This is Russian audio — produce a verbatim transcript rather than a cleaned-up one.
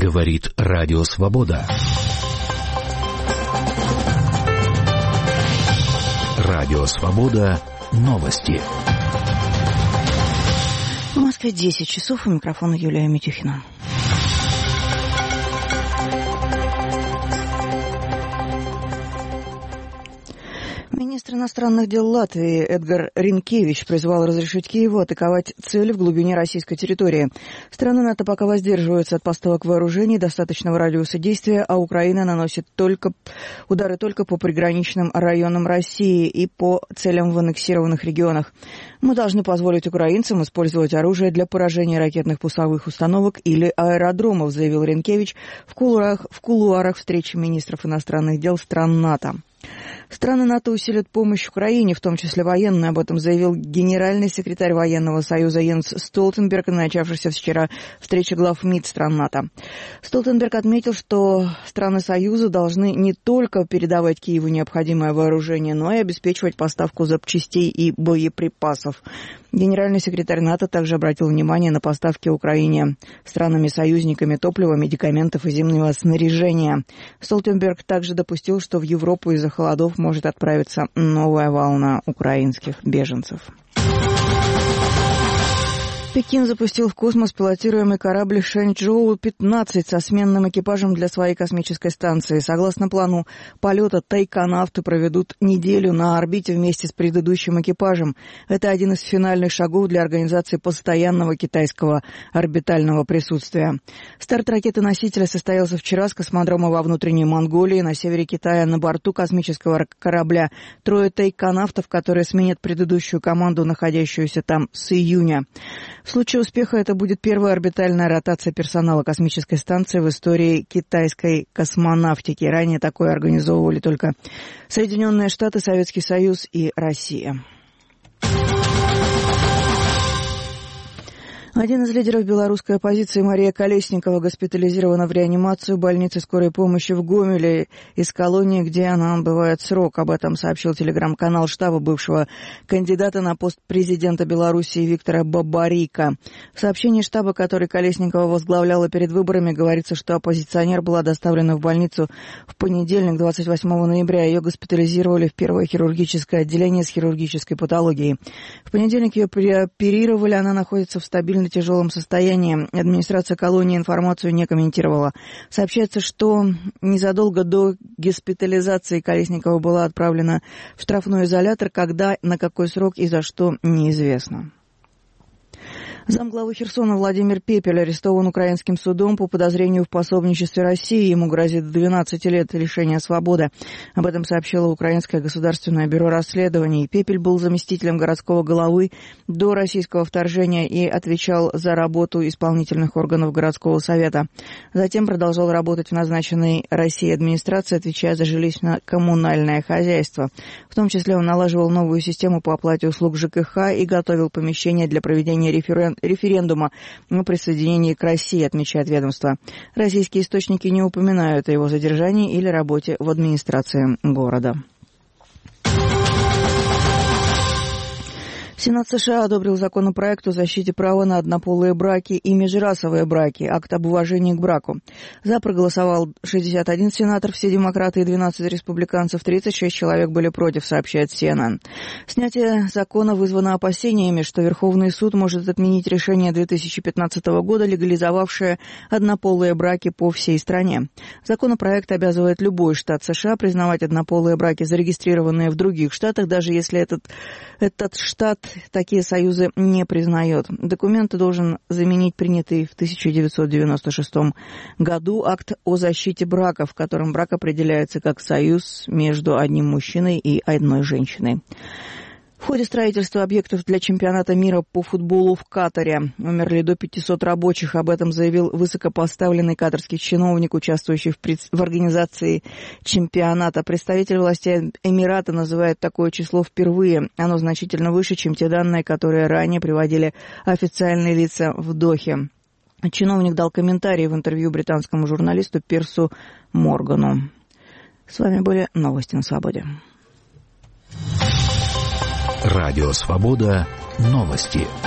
Говорит Радио Свобода. Радио Свобода. Новости. В Москве десять часов. У микрофона Юлия Митюхина. Министр иностранных дел Латвии Эдгар Ринкевич призвал разрешить Киеву атаковать цели в глубине российской территории. Страны НАТО пока воздерживаются от поставок вооружений достаточного радиуса действия, а Украина наносит только удары только по приграничным районам России и по целям в аннексированных регионах. Мы должны позволить украинцам использовать оружие для поражения ракетных пусковых установок или аэродромов, заявил Ринкевич в кулуарах, в кулуарах встречи министров иностранных дел стран НАТО. Страны НАТО усилят помощь Украине, в том числе военную. Об этом заявил генеральный секретарь Военного союза Йенс Столтенберг на начавшейся вчера встрече глав МИД стран НАТО. Столтенберг отметил, что страны Союза должны не только передавать Киеву необходимое вооружение, но и обеспечивать поставку запчастей и боеприпасов. Генеральный секретарь НАТО также обратил внимание на поставки Украине странами-союзниками топлива, медикаментов и зимнего снаряжения. Столтенберг также допустил, что в Европу из-за холодов может отправиться новая волна украинских беженцев. Пекин запустил в космос пилотируемый корабль Шэньчжоу пятнадцать со сменным экипажем для своей космической станции. Согласно плану полета, тайконавты проведут неделю на орбите вместе с предыдущим экипажем. Это один из финальных шагов для организации постоянного китайского орбитального присутствия. Старт ракеты-носителя состоялся вчера с космодрома во внутренней Монголии на севере Китая. На борту космического корабля трое тайконавтов, которые сменят предыдущую команду, находящуюся там с июня. В случае успеха это будет первая орбитальная ротация персонала космической станции в истории китайской космонавтики. Ранее такое организовывали только Соединенные Штаты, Советский Союз и Россия. Один из лидеров белорусской оппозиции, Мария Колесникова, госпитализирована в реанимацию больницы скорой помощи в Гомеле из колонии, где она отбывает срок. Об этом сообщил телеграм-канал штаба бывшего кандидата на пост президента Белоруссии Виктора Бабарика. В сообщении штаба, который Колесникова возглавляла перед выборами, говорится, что оппозиционер была доставлена в больницу в понедельник, двадцать восьмого ноября. Ее госпитализировали в первое хирургическое отделение с хирургической патологией. В понедельник ее прооперировали, она находится в стабильном тяжелом состоянии. Администрация колонии информацию не комментировала. Сообщается, что незадолго до госпитализации Колесникова была отправлена в штрафной изолятор, когда, на какой срок и за что, неизвестно. Замглавы Херсона Владимир Пепель арестован украинским судом по подозрению в пособничестве России. Ему грозит двенадцать лет лишения свободы. Об этом сообщило Украинское государственное бюро расследований. Пепель был заместителем городского головы до российского вторжения и отвечал за работу исполнительных органов городского совета. Затем продолжал работать в назначенной Россией администрации, отвечая за жилищно-коммунальное хозяйство. В том числе он налаживал новую систему по оплате услуг ЖКХ и готовил помещения для проведения референдума референдума о присоединении к России, отмечает ведомство. Российские источники не упоминают о его задержании или работе в администрации города. Сенат США одобрил законопроект о защите права на однополые браки и межрасовые браки, акт об уважении к браку. За проголосовал шестьдесят один сенатор, все демократы и двенадцать республиканцев, тридцать шесть человек были против, сообщает си эн эн. Снятие закона вызвано опасениями, что Верховный суд может отменить решение две тысячи пятнадцатого года, легализовавшее однополые браки по всей стране. Законопроект обязывает любой штат США признавать однополые браки, зарегистрированные в других штатах, даже если этот, этот штат такие союзы не признает. Документ должен заменить принятый в тысяча девятьсот девяносто шестом году акт о защите брака, в котором брак определяется как союз между одним мужчиной и одной женщиной. В ходе строительства объектов для чемпионата мира по футболу в Катаре умерли до пятисот рабочих. Об этом заявил высокопоставленный катарский чиновник, участвующий в, пред... в организации чемпионата. Представитель властей Эмирата называет такое число впервые. Оно значительно выше, чем те данные, которые ранее приводили официальные лица в Дохе. Чиновник дал комментарий в интервью британскому журналисту Пирсу Моргану. С вами были новости на Свободе. Радио Свобода. Новости.